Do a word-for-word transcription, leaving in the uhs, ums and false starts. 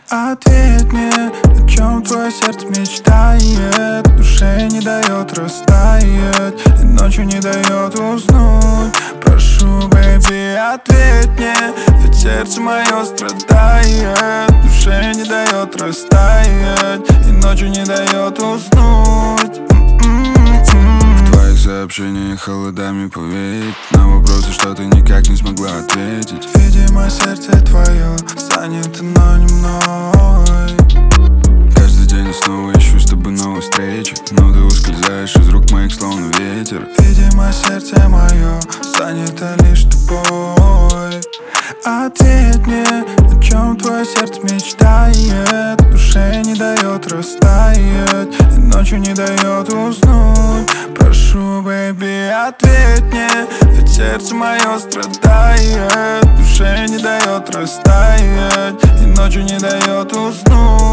Ответь мне, о чем твое сердце мечтает. Душе не дает растаять и ночью не дает уснуть. Прошу, бэйби, ответь мне, ведь сердце мое страдает. Душе не дает растаять и ночью не дает уснуть. В твоих сообщениях холодами повеять на вопросы, что ты никак не смогла ответить. Видимо, сердце твое занято, но не мной. Каждый день я снова ищу с тобой новые встречи, но ты ускользаешь из рук моих, словно ветер. Видимо, сердце мое занято лишь тобой. Ответь мне, о чем твое сердце мечтает. Душе не дает растаять и ночью не дает уснуть. Прошу, бэйби, ответь мне, ведь сердце мое страдает. Душе не дает растаять и ночью не дает уснуть.